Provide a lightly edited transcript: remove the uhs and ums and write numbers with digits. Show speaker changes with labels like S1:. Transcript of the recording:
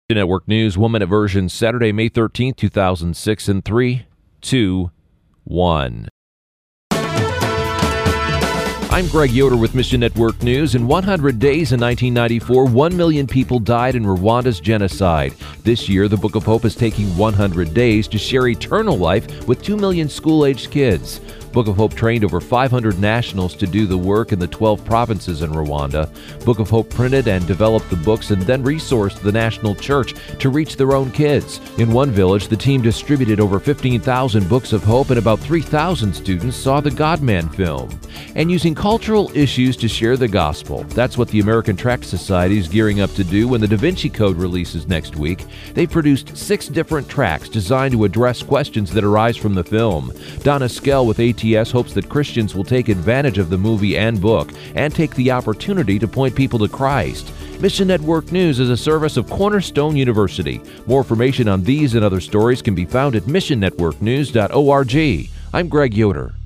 S1: Network News, 1 minute version, Saturday, May 13th, 2006, in 3, 2, 1. I'm Greg Yoder with Mission Network News. In 100 days in 1994, 1 million people died in Rwanda's genocide. This year, the Book of Hope is taking 100 days to share eternal life with 2 million school-aged kids. Book of Hope trained over 500 nationals to do the work in the 12 provinces in Rwanda. Book of Hope printed and developed the books and then resourced the national church to reach their own kids. In one village, the team distributed over 15,000 books of hope, and about 3,000 students saw the God-Man film. And using cultural issues to share the gospel. That's what the American Tract Society is gearing up to do when the Da Vinci Code releases next week. They've produced 6 different tracts designed to address questions that arise from the film. Donna Skell with ATS hopes that Christians will take advantage of the movie and book and take the opportunity to point people to Christ. Mission Network News is a service of Cornerstone University. More information on these and other stories can be found at missionnetworknews.org. I'm Greg Yoder.